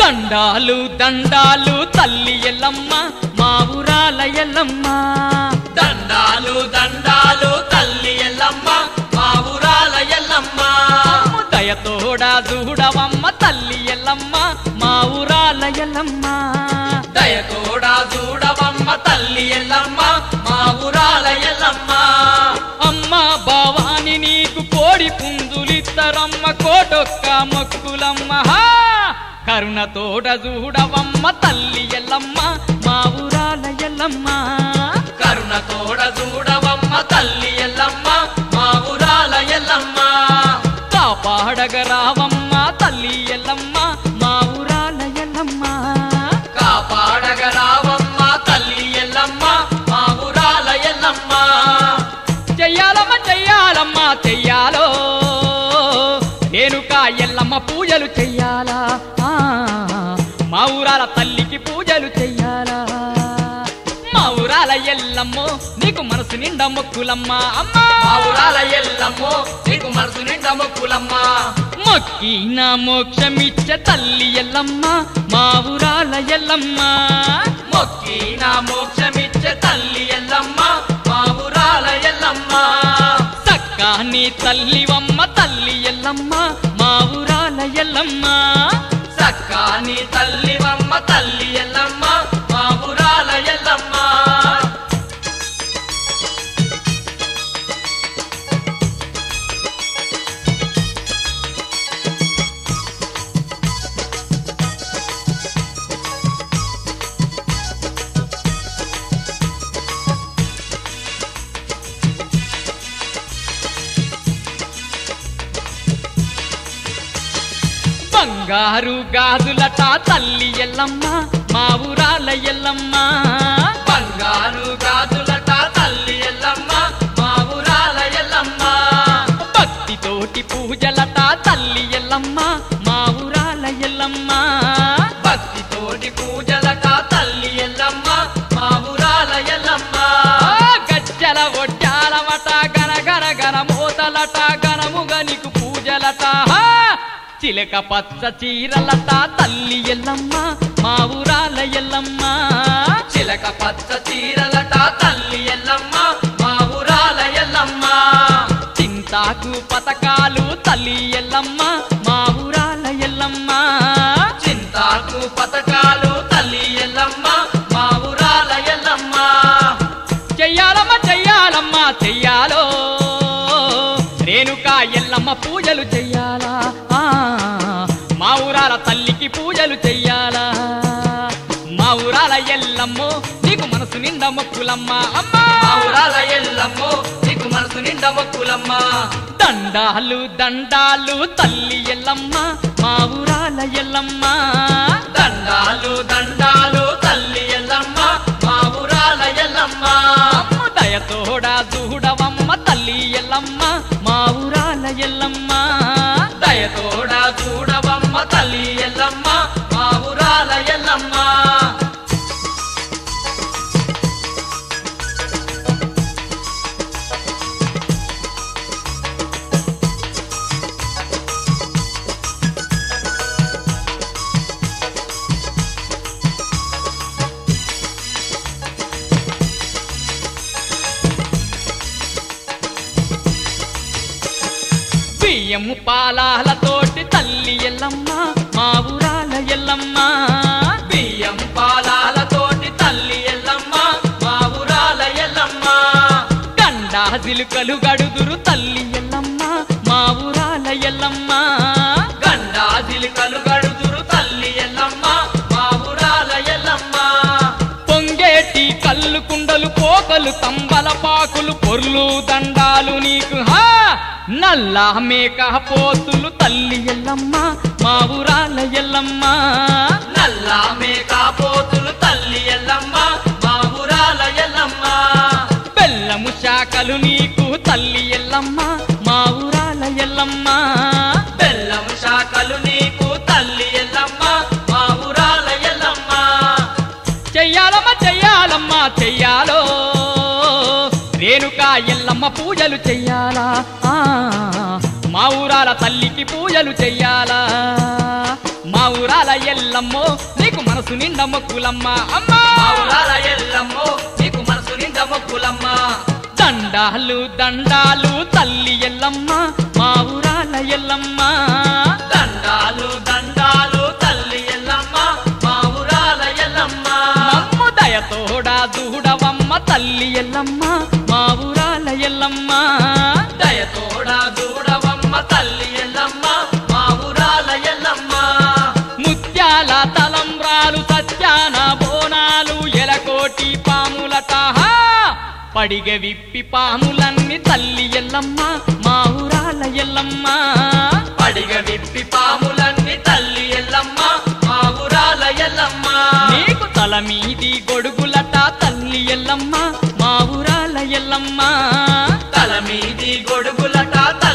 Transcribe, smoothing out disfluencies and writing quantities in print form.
దండాలు దండాలు తల్లి ఎల్లమ్మ మా ఊరాల ఎల్లమ్మ దండాలు దండాలు తల్లి ఎల్లమ్మ మా ఊరాల ఎల్లమ్మ దయతోడా చూడవమ్మ తల్లి ఎల్లమ్మ మా ఊరాల ఎల్లమ్మ దయతోడా చూడవమ్మ తల్లి ఎల్లమ్మ మా ఊరాల ఎల్లమ్మ అమ్మ భవాని నీకు కోడి పుంజులిత్తరమ్మ కోటొక్క మొక్కులమ్మ కరుణతోడ చూడవమ్మ తల్లి ఎల్లమ్మ మా ఊరాల ఎల్లమ్మ కరుణతోడ చూడవమ్మ తల్లి ఎల్లమ్మ మా ఊరాల ఎల్లమ్మ కాపాడగరావమ్మ తల్లి ఎల్లమ్మ మా ఊరాల ఎల్లమ్మ కాపాడగరావమ్మ తల్లి ఎల్లమ్మ మా ఊరాల ఎల్లమ్మ చెయ్యాలమ్మ చెయ్యాలమ్మ చెయ్యాలో రేణుకా ఎల్లమ్మ పూజలు చెయ్యాలా మా ఊరాల తల్లికి పూజలు చెయ్యాలా మా ఊరాల ఎల్లమ్మో నీకు మనసు నిండా మొక్కులమ్మ అమ్మా మా ఊరాల ఎల్లమ్మో నీకు మనసు నిండా మొక్కులమ్మ మొక్కిన మోక్షమిచ్చే తల్లి ఎల్లమ్మ మా ఊరాల ఎల్లమ్మ మొక్కిన మోక్షమిచ్చే తల్లి ఎల్లమ్మ మా ఊరాల ఎల్లమ్మ సక్కాని తల్లివమ్మ తల్లి ఎల్లమ్మ మా ఊరాల ఎల్లమ్మ సక్కాని తల్లివమ్మ తల్లి ఎల్లమ్మ మా ఊరాల ఎల్లమ్మ బంగారు గాజులట తల్లి ఎల్లమ్మ మా ఊరాల ఎల్లమ్మ బంగారు గాజులట తల్లి ఎల్లమ్మ మా ఊరాల ఎల్లమ్మ భక్తితోటి పూజలట తల్లి ఎల్లమ్మ మా ఊరాల ఎల్లమ్మ భక్తితోటి పూజలట తల్లి ఎల్లమ్మ మా ఊరాల ఎల్లమ్మ గజ్జల ఒడ్డాలమట గన గన గన మోతలట గనముగ నీకు పూజలట చిలక పచ్చ చీరలట తల్లి ఎల్లమ్మ మా ఊరాల ఎల్లమ్మ చిలక పచ్చ చీరలట తల్లి ఎల్లమ్మ మా ఊరాల ఎల్లమ్మ చింతాకు పతకాలు తల్లి ఎల్లమ్మ మా ఊరాల ఎల్లమ్మ చింతాకు పతకాలు తల్లి ఎల్లమ్మ మా ఊరాల ఎల్లమ్మ చెయ్యాలమ్మ చెయ్యాలమ్మ చెయ్యాలో రేణుకా ఎల్లమ్మ పూజలు చెయ్యాలా మా ఊరాల తల్లికి పూజలు చెయ్యాలా మా ఊరాల ఎల్లమ్మో నీకు మనసు నిండా మొక్కులమ్మ అమ్మా మా ఊరాల ఎల్లమ్మో నీకు మనసు నిండా మొక్కులమ్మ దండాలు దండాలు తల్లి ఎల్లమ్మ మా ఊరాల ఎల్లమ్మ దండాలు దండాలు తల్లి ఎల్లమ్మ మా ఊరాల ఎల్లమ్మ దయతోడా చూడవమ్మ తల్లి ఎల్లమ్మ మా ఊరాల ఎల్లమ్మ దయతోడా చూడవమ్మ తల్లి ఎల్లమ్మ మా ఊరాల ఎల్లమ్మ బియ్యము పాలాలతోటి తల్లి ఎల్లమ్మ మా ఊరాల ఎల్లమ్మ బియ్యం పాలాలతోటి తల్లి ఎల్లమ్మ మా ఊరాల ఎల్లమ్మ గండా జిలుకలు గడుదురు తల్లి ఎల్లమ్మ మా ఊరాల ఎల్లమ్మ గండా జిలుకలు గడుదురు తల్లి ఎల్లమ్మ మా ఊరాల ఎల్లమ్మ పొంగేటి కళ్ళు కుండలు పోకలు తంబల పాకులు పొర్లు దండాలు నీకు నల్ల మేక పోతులు తల్లి ఎల్లమ్మ మా ఊరాల ఎల్లమ్మ నల్ల మేక పోతులు తల్లి ఎల్లమ్మ మా ఊరాల ఎల్లమ్మ బెల్లము శాఖలు నీకు తల్లి ఎల్లమ్మ మా ఊరాల ఎల్లమ్మ బెల్లం శాఖలు నీకు తల్లి ఎల్లమ్మ మా ఊరాల ఎల్లమ్మ చెయ్యాలమ్మ చెయ్యాలమ్మ చెయ్యాలో రేణుకా ఎల్లమ్మ పూజలు చెయ్యాలా మా ఊరాల తల్లికి పూజలు చెయ్యాలా మా ఊరాల ఎల్లమ్మో నీకు మనసు నిండా మొక్కులమ్మ అమ్మా మా ఊరాల ఎల్లమ్మో నీకు మనసు నిండా మొక్కులమ్మ దండాలు దండాలు తల్లి ఎల్లమ్మ మా ఊరాల ఎల్లమ్మ దండాలు దండాలు తల్లి ఎల్లమ్మ మా ఊరాల ఎల్లమ్మ మమ్ము దయతోడా దూడవమ్మ తల్లి ఎల్లమ్మ మా ఊరాల ఎల్లమ్మ దయతోడా దూడవమ్మ తల్లి ఎల్లమ్మ మా ఊరాల ఎల్లమ్మ ముత్యాల తలంబ్రాలు సత్యాన బోనాలు ఎలకోటి పాములట పడిగ విప్పి పాములన్నీ తల్లి ఎల్లమ్మ మా ఊరాల ఎల్లమ్మ పడిగ విప్పి పాములన్నీ తల్లి ఎల్లమ్మ మా ఊరాల ఎల్లమ్మ నీకు తల మీది గొడుగులట తల్లి ఎల్లమ్మ మా ఊరాల ఎల్లమ్మ తల మీది గొడుగులట